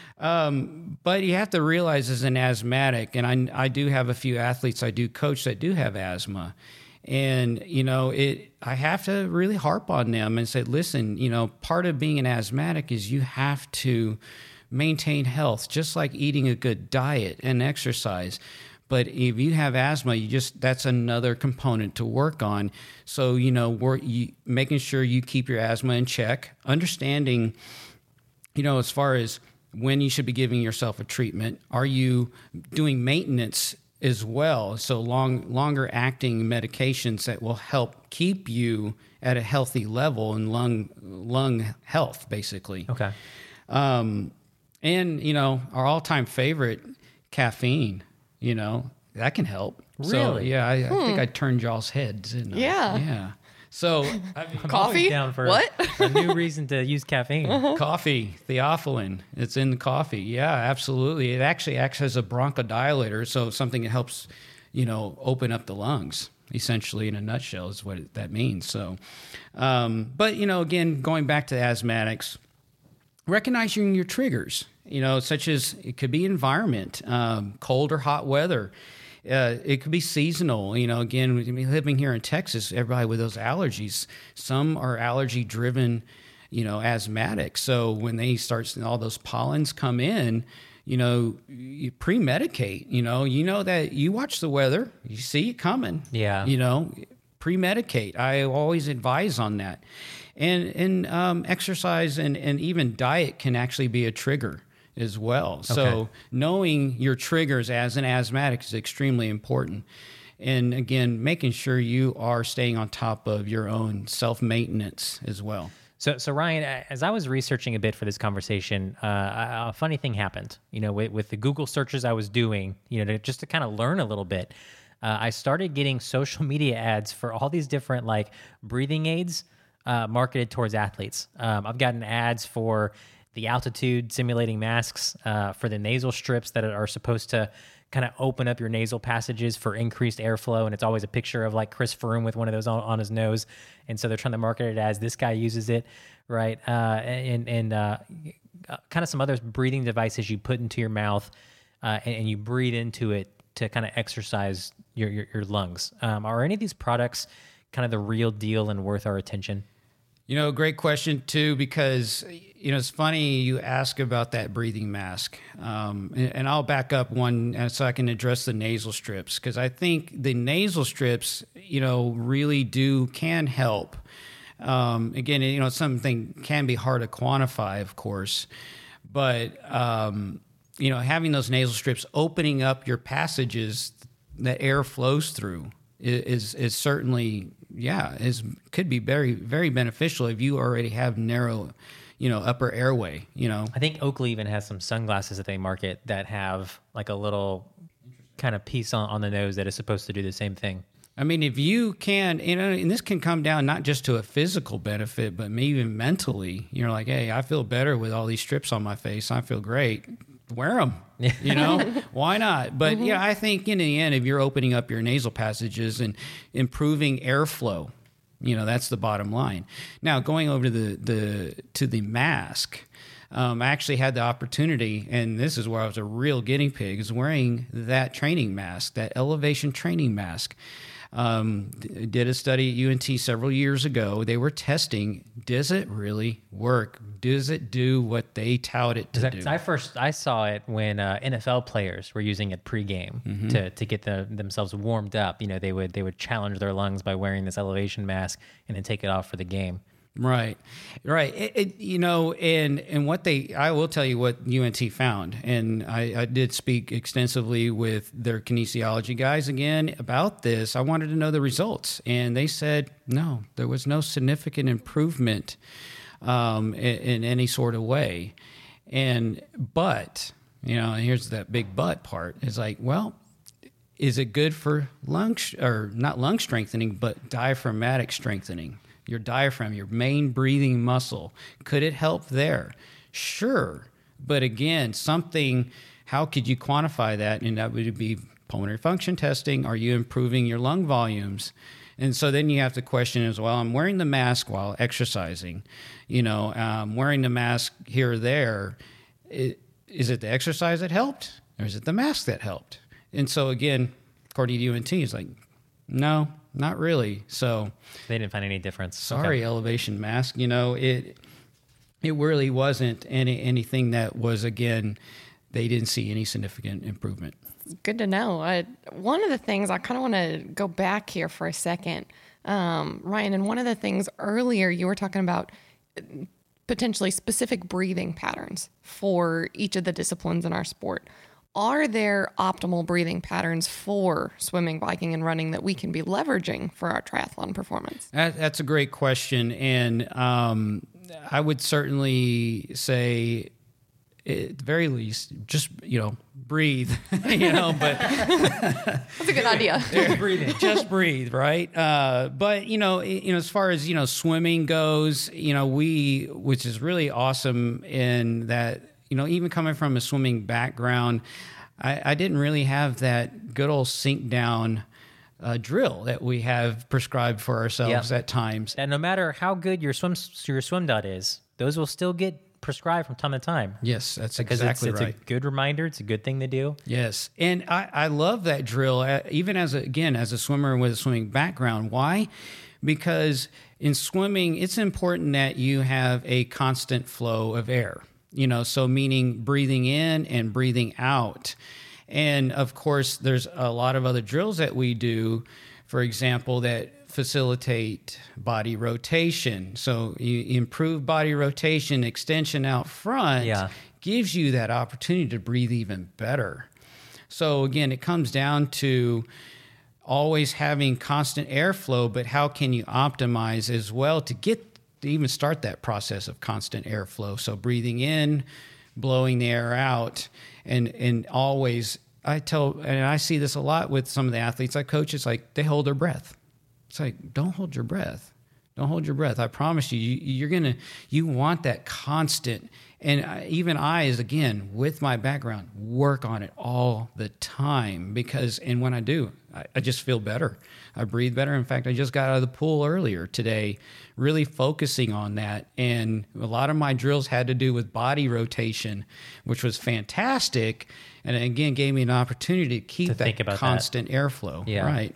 Um, but you have to realize as an asthmatic, and I, I do have a few athletes I do coach that do have asthma. And, you know, it, I have to really harp on them and say, listen, you know, part of being an asthmatic is you have to maintain health, just like eating a good diet and exercise. But if you have asthma, you just, that's another component to work on. So, you know, work, you, making sure you keep your asthma in check, understanding, you know, as far as when you should be giving yourself a treatment, are you doing maintenance as well? So long, longer acting medications that will help keep you at a healthy level and lung, lung health, basically. Okay. Um, and, you know, our all-time favorite, caffeine, you know, that can help. Really? So, yeah, I, I think I turned y'all's heads. Didn't I? Yeah. Yeah. So, I mean, I'm Coffee? always down for What? a new reason to use caffeine. coffee, theophylline, it's in the coffee. Yeah, absolutely. It actually acts as a bronchodilator, so something that helps, you know, open up the lungs. Essentially, in a nutshell, is what it, that means. So, um, but you know, again, going back to asthmatics, recognizing your triggers, you know, such as it could be environment, um, cold or hot weather. Uh, it could be seasonal. You know, again, living here in Texas, everybody with those allergies, some are allergy driven, you know, asthmatic. So when they start, all those pollens come in, you know, you pre-medicate, you know, you know that you watch the weather, you see it coming. Yeah. You know, pre-medicate. I always advise on that. And and um, exercise and, and even diet can actually be a trigger as well. So Okay. knowing your triggers as an asthmatic is extremely important. And again, making sure you are staying on top of your own self-maintenance as well. So, so Ryan, as I was researching a bit for this conversation, uh, a funny thing happened. You know, with, with the Google searches I was doing, you know, to, just to kind of learn a little bit, uh, I started getting social media ads for all these different like breathing aids uh, marketed towards athletes. Um, I've gotten ads for the altitude simulating masks, uh, for the nasal strips that are supposed to kind of open up your nasal passages for increased airflow. And it's always a picture of like Chris Froome with one of those on, on his nose. And so they're trying to market it as this guy uses it, right? Uh, and and uh, kind of some other breathing devices you put into your mouth uh, and, and you breathe into it to kind of exercise your, your, your lungs. Um, are any of these products kind of the real deal and worth our attention? You know, great question too, because, you know, it's funny you ask about that breathing mask. Um, and, and I'll back up one uh, so I can address the nasal strips, because I think the nasal strips, you know, really do, can help. Um, again, you know, something can be hard to quantify, of course, but, um, you know, having those nasal strips opening up your passages that air flows through is, is certainly, yeah, is could be very, very beneficial if you already have narrow, you know, upper airway, you know. I think Oakley even has some sunglasses that they market that have like a little kind of piece on, on the nose that is supposed to do the same thing. I mean, if you can, you know, and this can come down not just to a physical benefit, but maybe even mentally. You're like, hey, I feel better with all these strips on my face. I feel great. Wear them. You know, why not? But mm-hmm. yeah, I think in the end, if you're opening up your nasal passages and improving airflow, you know, that's the bottom line. Now, going over to the, the to the mask, um, I actually had the opportunity, and this is where I was a real guinea pig, is wearing that training mask, that elevation training mask. Um, did a study at U N T several years ago. They were testing, does it really work? Does it do what they tout it to I, do? I first I saw it when uh, N F L players were using it pregame mm-hmm. to to get the, themselves warmed up. You know, they would they would challenge their lungs by wearing this elevation mask and then take it off for the game. Right, right. It, it, you know, and and what they, I will tell you what U N T found, and I, I did speak extensively with their kinesiology guys again about this. I wanted to know the results, and they said no, there was no significant improvement um, in, in any sort of way. And but you know, here's that big but part. It's like, well, is it good for lung or not lung strengthening, but diaphragmatic strengthening? Your diaphragm, your main breathing muscle. Could it help there? Sure. But again, something, how could you quantify that? And that would be pulmonary function testing. Are you improving your lung volumes? And so then you have to question as well, I'm wearing the mask while exercising. You know, um, wearing the mask here or there. It, is it the exercise that helped? Or is it the mask that helped? And so again, according to U N T, it's like, no, not really. So they didn't find any difference. Sorry, okay. Elevation mask. You know, it it really wasn't any anything that was, again, they didn't see any significant improvement. Good to know. I, one of the things I kind of want to go back here for a second, um, Ryan, and one of the things earlier you were talking about potentially specific breathing patterns for each of the disciplines in our sport. Are there optimal breathing patterns for swimming, biking, and running that we can be leveraging for our triathlon performance? That, that's a great question. And um, I would certainly say at the very least, just, you know, breathe, you know, but That's a good idea. Just breathing. just breathe, right? Uh, but, you know, you know, as far as, you know, swimming goes, you know, we, which is really awesome in that, you know, even coming from a swimming background, I, I didn't really have that good old sink down uh, drill that we have prescribed for ourselves Yeah. at times. And no matter how good your swim your swim dot is, those will still get prescribed from time to time. Yes, that's Because exactly it's, it's right. a good reminder. It's a good thing to do. Yes, and I, I love that drill, uh, even as a, again as a swimmer with a swimming background. Why? Because in swimming, it's important that you have a constant flow of air. You know, so meaning breathing in and breathing out. And of course, there's a lot of other drills that we do, for example, that facilitate body rotation. So you improve body rotation, extension out front, Yeah. gives you that opportunity to breathe even better. So again, it comes down to always having constant airflow, but how can you optimize as well to get to even start that process of constant airflow? So breathing in, blowing the air out, and and always, I tell, and I see this a lot with some of the athletes I coach, it's like they hold their breath. It's like, don't hold your breath. Don't hold your breath. I promise you, you you're going to, you want that constant. And I, even I, as again, with my background, work on it all the time because, and when I do, I, I just feel better. I breathe better. In fact, I just got out of the pool earlier today, really focusing on that. And a lot of my drills had to do with body rotation, which was fantastic. And again, gave me an opportunity to keep To that think about constant airflow. Yeah. Right.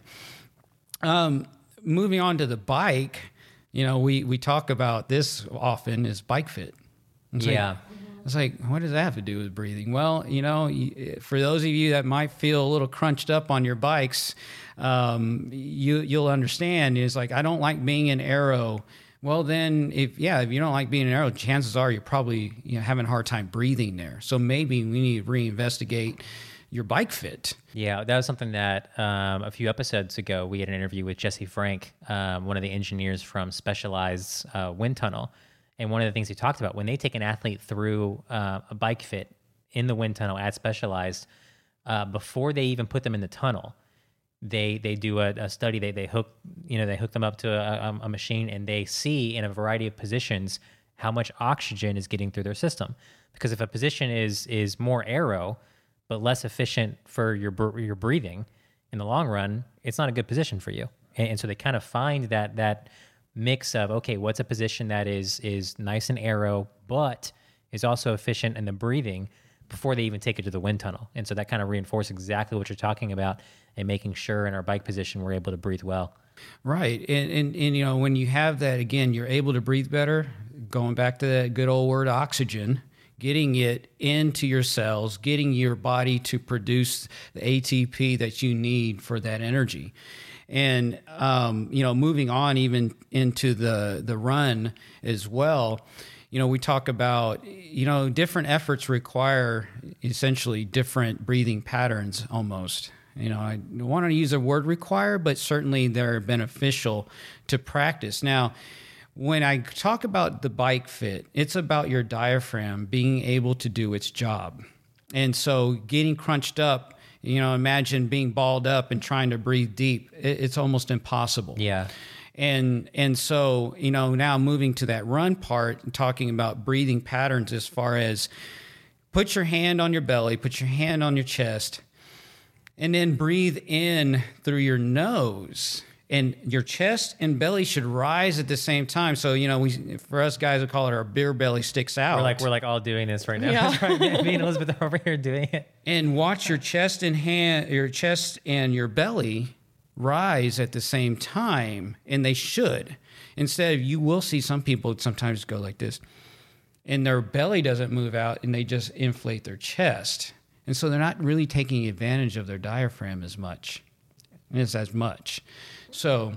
Um, moving on to the bike, you know, we, we talk about this often is bike fit. It's Yeah. Like, it's like, what does that have to do with breathing? Well, you know, y- for those of you that might feel a little crunched up on your bikes, um, you, you'll understand is like, I don't like being an aero. Well, then if, yeah, if you don't like being an aero, chances are you're probably, you know, having a hard time breathing there. So maybe we need to reinvestigate your bike fit. Yeah, that was something that um, a few episodes ago, we had an interview with Jesse Frank, um, one of the engineers from Specialized uh, Wind Tunnel. And one of the things he talked about, when they take an athlete through uh, a bike fit in the wind tunnel at Specialized, uh, before they even put them in the tunnel, they they do a, a study. They they hook you know they hook them up to a, a machine, and they see in a variety of positions how much oxygen is getting through their system. Because if a position is is more aero but less efficient for your br- your breathing, in the long run, it's not a good position for you. And, and so they kind of find that that. mix of, okay, what's a position that is is nice and aero, but is also efficient in the breathing before they even take it to the wind tunnel. And so that kind of reinforces exactly what you're talking about and making sure in our bike position we're able to breathe well. Right. And, and, and, you know, when you have that, again, you're able to breathe better, going back to that good old word oxygen, getting it into your cells, getting your body to produce the A T P that you need for that energy. And, um, you know, moving on even into the, the run as well, you know, we talk about, you know, different efforts require essentially different breathing patterns almost. You know, I don't want to use the word require, but certainly they're beneficial to practice. Now, when I talk about the bike fit, it's about your diaphragm being able to do its job. And so getting crunched up, you know, imagine being balled up and trying to breathe deep. It's almost impossible. Yeah. And and so, you know, now moving to that run part and talking about breathing patterns as far as put your hand on your belly, put your hand on your chest, and then breathe in through your nose. And your chest and belly should rise at the same time. So, you know, we for us guys, we call it our beer belly sticks out. We're like we're like all doing this right now. Yeah. Me and Elizabeth are over here doing it. And watch your chest and hand, your chest and your belly rise at the same time, and they should. Instead, you will see some people sometimes go like this, and their belly doesn't move out, and they just inflate their chest, and so they're not really taking advantage of their diaphragm as much, as as much. So,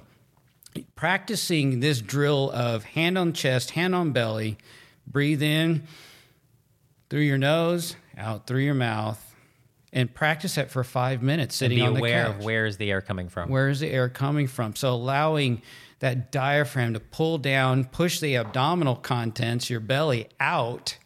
practicing this drill of hand on chest, hand on belly, breathe in through your nose, out through your mouth. And practice that for five minutes sitting And on be the aware couch. of where is the air coming from. Where is the air coming from? So allowing that diaphragm to pull down, push the abdominal contents, your belly out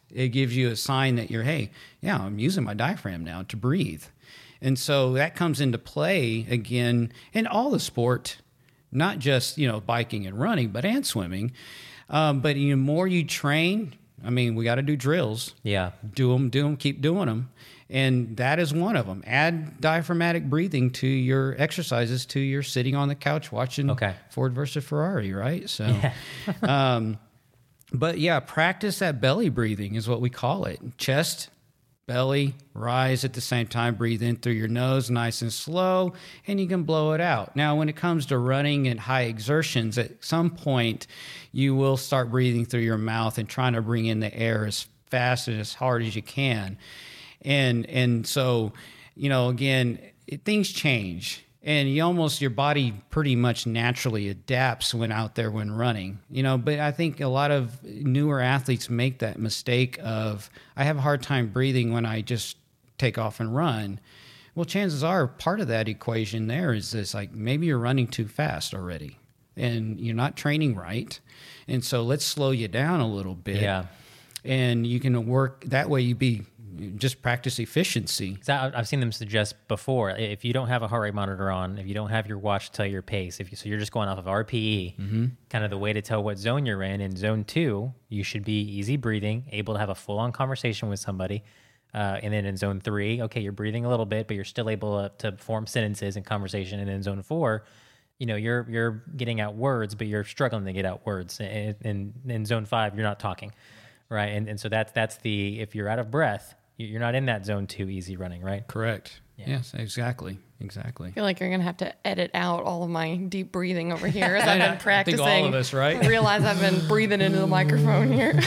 It gives you a sign that you're, hey, yeah, I'm using my diaphragm now to breathe. And so that comes into play again in all the sport, not just, you know, biking and running, but and swimming. Um, but the more you train, I mean, we got to do drills. Yeah. Do them, do them, keep doing them. And that is one of them. Add diaphragmatic breathing to your exercises, to your sitting on the couch watching okay. Ford versus Ferrari, right? So, yeah. um, but yeah, practice that belly breathing is what we call it. Chest, belly, rise at the same time. Breathe in through your nose, nice and slow, and you can blow it out. Now, when it comes to running and high exertions, at some point, you will start breathing through your mouth and trying to bring in the air as fast and as hard as you can. And and so, you know, again, it, things change, and you almost, your body pretty much naturally adapts when out there when running, you know. But I think a lot of newer athletes make that mistake of, I have a hard time breathing when I just take off and run. Well, chances are part of that equation there is this, like, maybe you're running too fast already, and you're not training right. And so let's slow you down a little bit. Yeah. And you can work that way. You be just practice efficiency. I've seen them suggest before, if you don't have a heart rate monitor on, if you don't have your watch to tell your pace, if you, so you're just going off of R P E, mm-hmm. kind of the way to tell what zone you're in. In zone two, you should be easy breathing, able to have a full-on conversation with somebody. Uh, and then in zone three, okay, you're breathing a little bit, but you're still able to, to form sentences and conversation. And in zone four, you know, you're you're getting out words, but you're struggling to get out words. And in, in zone five, you're not talking, right? And and so that's that's the, if you're out of breath, you're not in that zone two easy running, right? Correct. Yeah. Yes, exactly. Exactly. I feel like you're going to have to edit out all of my deep breathing over here as I've been practicing. I think all of us, right? I realize I've been breathing into the microphone here.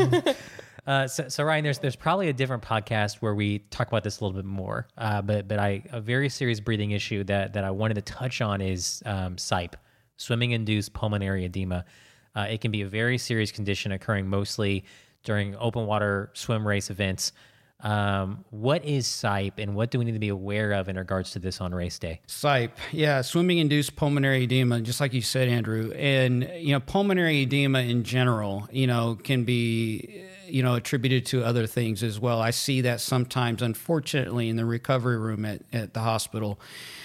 uh, so, so Ryan, there's there's probably a different podcast where we talk about this a little bit more. Uh, but but I a very serious breathing issue that that I wanted to touch on is um, S I P, swimming-induced pulmonary edema. Uh, it can be a very serious condition occurring mostly during open water swim race events. Um, what is S I P, and what do we need to be aware of in regards to this on race day? S I P, yeah, swimming-induced pulmonary edema, just like you said, Andrew. And, you know, pulmonary edema in general, you know, can be, you know, attributed to other things as well. I see that sometimes, unfortunately, in the recovery room at, at the hospital.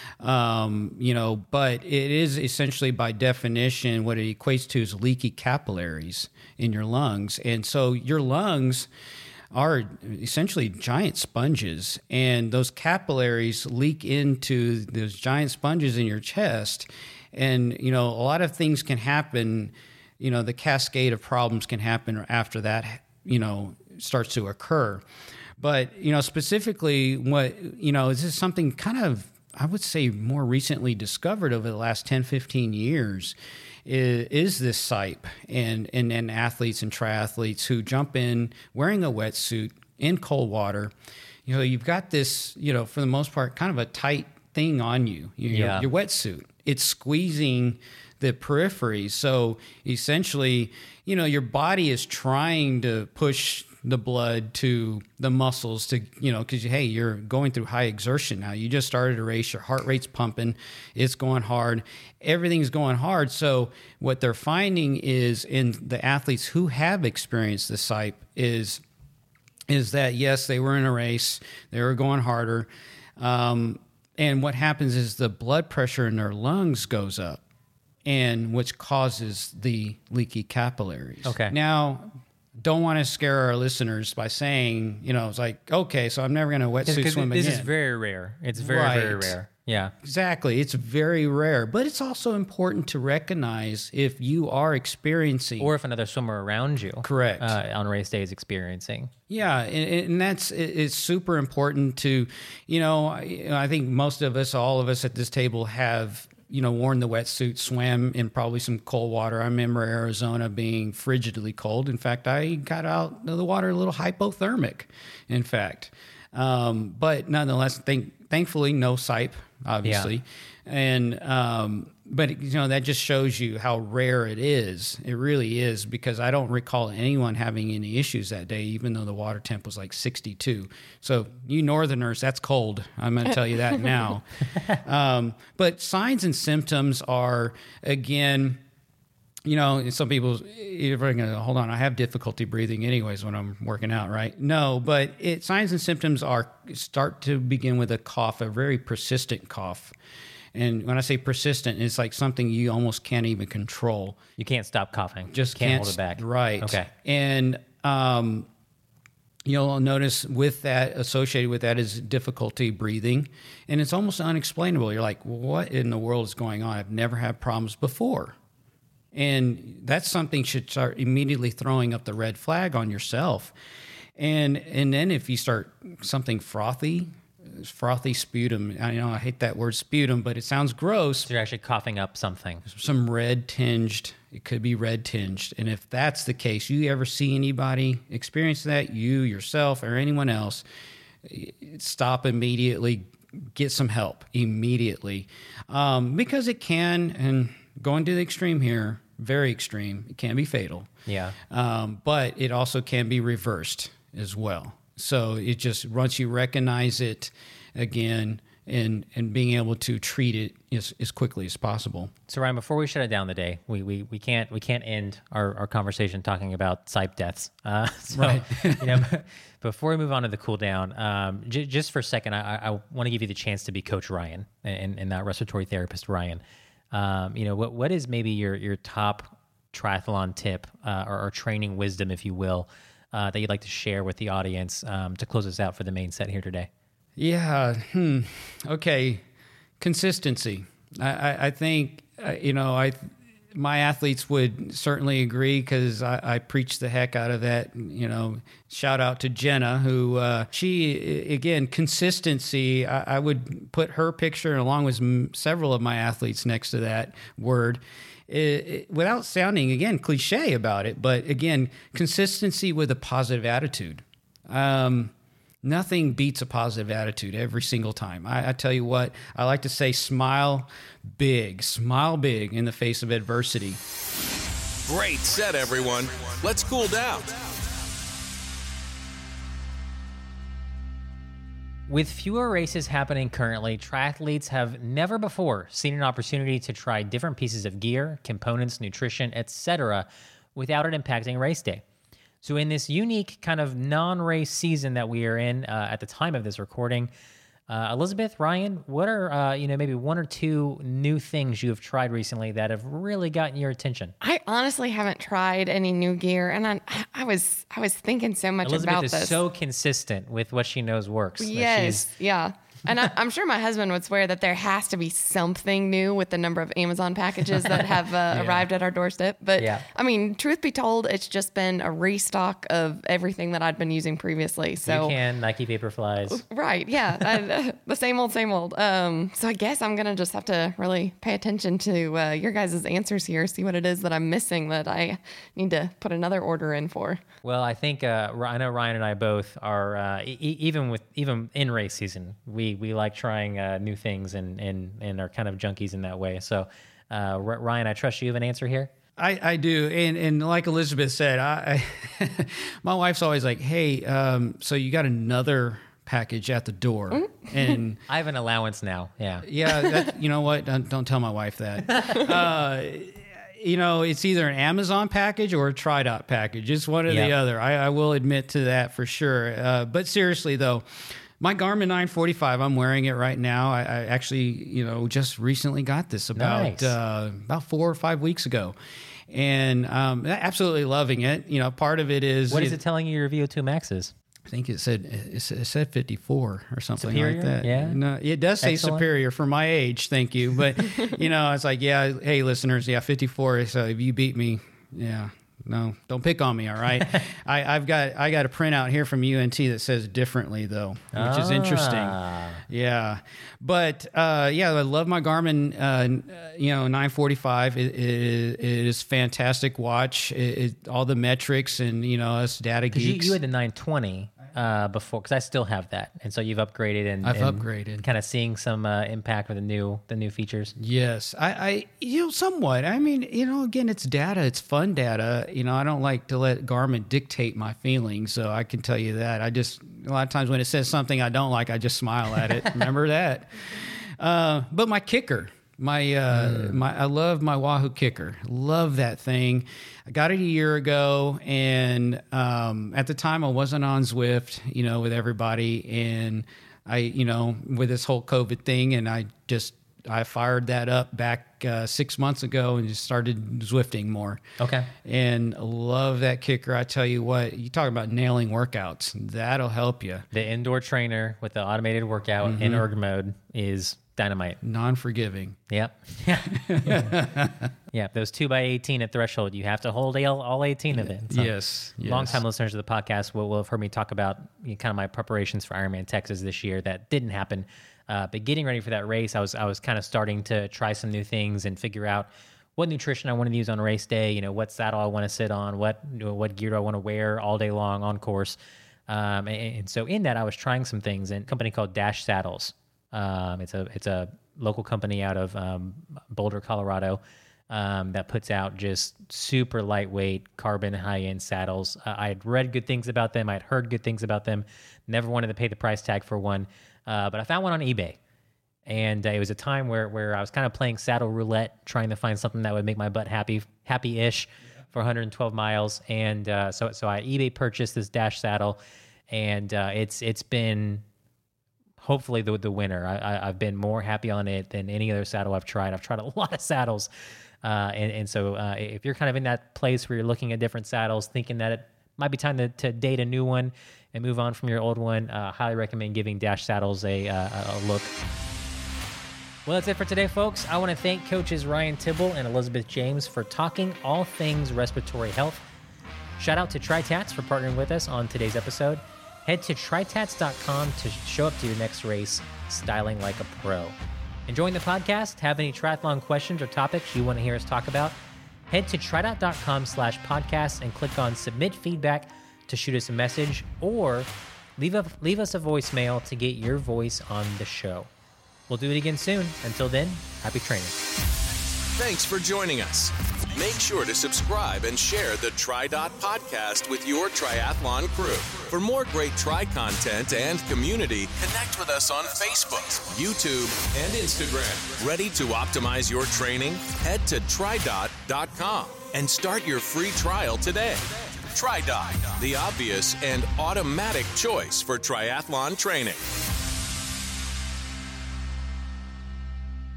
Um, you know, but it is essentially by definition what it equates to is leaky capillaries in your lungs. And so your lungs are essentially giant sponges, and those capillaries leak into those giant sponges in your chest. And, you know, a lot of things can happen, you know, the cascade of problems can happen after that, you know, starts to occur. But, you know, specifically what, you know, this is something kind of, I would say, more recently discovered over the last ten, fifteen years, is, is this S I P and, and, and athletes and triathletes who jump in wearing a wetsuit in cold water. You know, you've got this, you know, for the most part, kind of a tight thing on you, your, yeah. your wetsuit. It's squeezing the periphery. So essentially, you know, your body is trying to push the blood to the muscles to, you know, because, hey, you're going through high exertion now. You just started a race. Your heart rate's pumping. It's going hard. Everything's going hard. So what they're finding is in the athletes who have experienced the S I P is, is that, yes, they were in a race. They were going harder. Um, and what happens is the blood pressure in their lungs goes up, and which causes the leaky capillaries. Okay. Now, don't want to scare our listeners by saying, you know, it's like, okay, so I'm never going to wetsuit swim this again. is very rare. It's very, Right. very rare. Yeah. Exactly. It's very rare, but it's also important to recognize if you are experiencing, Or if another swimmer around you, Correct. uh, on race day is experiencing. yeah, and, and that's it- it's super important to, you know, I I think most of us, all of us at this table have, you know, worn the wetsuit, swam in probably some cold water. I remember Arizona being frigidly cold. In fact, I got out of the water a little hypothermic, in fact. Um, but nonetheless, thank, thankfully, no S I P, obviously. And, um, but, you know, that just shows you how rare it is. It really is, because I don't recall anyone having any issues that day, even though the water temp was like sixty-two. So you Northerners, that's cold. I'm going to tell you that now. Um, but signs and symptoms are, again, you know, and some people, you're going to hold on. I have difficulty breathing anyways when I'm working out, right? No, but it, signs and symptoms are start to begin with a cough, a very persistent cough. And when I say persistent, it's like something you almost can't even control. You can't stop coughing. Just can't, can't hold it back. Right. Okay. And um, you'll notice with that, associated with that is difficulty breathing. And it's almost unexplainable. You're like, what in the world is going on? I've never had problems before. And that's something should start immediately throwing up the red flag on yourself. And and then if you start something frothy, frothy sputum, I know I hate that word sputum, but it sounds gross. So you're actually coughing up something. Some red tinged, it could be red tinged. And if that's the case, you ever see anybody experience that, you yourself or anyone else, stop immediately, get some help immediately. Um, because it can, and going to the extreme here, very extreme, it can be fatal. Yeah. Um, but it also can be reversed as well. So it just, once you recognize it again and and being able to treat it as, as quickly as possible. So Ryan, before we shut it down today, we we, we can't we can't end our, our conversation talking about S I P deaths. Uh, so, right. you know, before we move on to the cool down, um, j- just for a second, I, I want to give you the chance to be Coach Ryan and, and not respiratory therapist Ryan. Um, you know, what what is maybe your your top triathlon tip uh, or, or training wisdom, if you will, uh, that you'd like to share with the audience um, to close us out for the main set here today? Yeah. Hmm. Okay. Consistency. I, I, I think, uh, you know, I, my athletes would certainly agree because I, I preach the heck out of that. You know, shout out to Jenna, who uh, she, again, consistency. I, I would put her picture along with m- several of my athletes next to that word. It, it, without sounding, again, cliche about it, but again, consistency with a positive attitude. Um, Nothing beats a positive attitude every single time. I, I tell you what, I like to say smile big, smile big in the face of adversity. Great set, everyone. Let's cool down. With fewer races happening currently, triathletes have never before seen an opportunity to try different pieces of gear, components, nutrition, et cetera, without it impacting race day. So in this unique kind of non-race season that we are in uh, at the time of this recording, uh, Elizabeth, Ryan, what are, uh, you know, maybe one or two new things you have tried recently that have really gotten your attention? I honestly haven't tried any new gear, and I, I was I was thinking so much Elizabeth about is this. so consistent with what she knows works. that Yes, she's- yeah. And I, I'm sure my husband would swear that there has to be something new with the number of Amazon packages that have uh, arrived at our doorstep. But Yeah. I mean, truth be told, it's just been a restock of everything that I'd been using previously. So You can, Nike Vaporflies. right, yeah, I, the same old, same old. Um, so I guess I'm gonna just have to really pay attention to uh, your guys' answers here, see what it is that I'm missing that I need to put another order in for. Well, I think uh, I know Ryan and I both are uh, e- even with even in race season, we we like trying uh, new things and, and and are kind of junkies in that way. So, uh, R- Ryan, I trust you have an answer here. I, I do. And and like Elizabeth said, I, I my wife's always like, hey, um, so you got another package at the door. And I have an allowance now. Yeah. yeah, that, you know what? Don't, don't tell my wife that. Uh, you know, it's either an Amazon package or a TriDot package. It's one or Yep. the other. I, I will admit to that for sure. Uh, but seriously, though, my Garmin nine forty-five, I'm wearing it right now. I, I actually, you know, just recently got this about Nice. uh, about four or five weeks ago. And um, absolutely loving it. You know, part of it is... What is it telling you your V O two max is? I think it said it said fifty-four or something Superior? like that. Yeah. No, it does say Excellent. superior for my age. Thank you, but you know, it's like, yeah, hey, listeners, yeah, fifty-four. So if you beat me, yeah, no, don't pick on me. All right, I, I've got I got a printout here from U N T that says differently though, which is interesting. Ah. Yeah, but uh, yeah, I love my Garmin. Uh, you know, nine forty-five. It, it, it is fantastic watch. It, it, all the metrics and you know us data 'Cause You, geeks. you had the nine twenty uh, before, because I still have that, and so you've upgraded and I've and upgraded. kind of seeing some uh, impact with the new the new features. Yes, I, I, you know, somewhat. I mean, you know, again, it's data, it's fun data. You know, I don't like to let Garmin dictate my feelings, so I can tell you that. I just, a lot of times when it says something I don't like, I just smile at it. Remember that? Uh, but my kicker, My, uh, mm. my, I love my Wahoo kicker. Love that thing. I got it a year ago, and um, at the time I wasn't on Zwift, you know, with everybody, and I, you know, with this whole COVID thing, and I just I fired that up back uh, six months ago and just started Zwifting more. Okay. And love that kicker. I tell you what, you talk about nailing workouts. That'll help you. The indoor trainer with the automated workout mm-hmm. in erg mode is dynamite. Non-forgiving. Yep. Yeah. Yeah. Those two by eighteen at threshold, you have to hold all, all eighteen of it. So yes. yes. Long-time listeners of the podcast will, will have heard me talk about you know, kind of my preparations for Ironman Texas this year. That didn't happen. Uh, but getting ready for that race, I was I was kind of starting to try some new things and figure out what nutrition I wanted to use on race day. You know, what saddle I want to sit on, what you know, what gear do I want to wear all day long on course. Um, and, and so in that, I was trying some things. And a company called Dash Saddles. Um, it's a it's a local company out of um, Boulder, Colorado, um, that puts out just super lightweight, carbon, high-end saddles. Uh, I had read good things about them. I had heard good things about them. Never wanted to pay the price tag for one. Uh, but I found one on eBay, and uh, it was a time where, where I was kind of playing saddle roulette, trying to find something that would make my butt happy, happy-ish yeah. for one hundred twelve miles. And uh, so so I eBay purchased this Dash saddle, and uh, it's it's been hopefully the the winner. I, I, I've been more happy on it than any other saddle I've tried. I've tried a lot of saddles, uh, and and so uh, if you're kind of in that place where you're looking at different saddles, thinking that it might be time to, to date a new one and move on from your old one, uh, highly recommend giving Dash Saddles a, uh, a look. Well, that's it for today, folks. I want to thank coaches Ryan Tibble and Elizabeth James for talking all things respiratory health. Shout out to TriTats for partnering with us on today's episode. Head to tritats dot com to show up to your next race styling like a pro. Enjoying the podcast? Have any triathlon questions or topics you want to hear us talk about? Head to tridot dot com slash podcast and click on submit feedback to shoot us a message, or leave a, leave us a voicemail to get your voice on the show. We'll do it again soon. Until then, happy training. Thanks for joining us. Make sure to subscribe and share the TriDot podcast with your triathlon crew. For more great Tri content and community, connect with us on Facebook, YouTube, and Instagram. Ready to optimize your training? Head to tridot dot com and start your free trial today. TriDot, the obvious and automatic choice for triathlon training.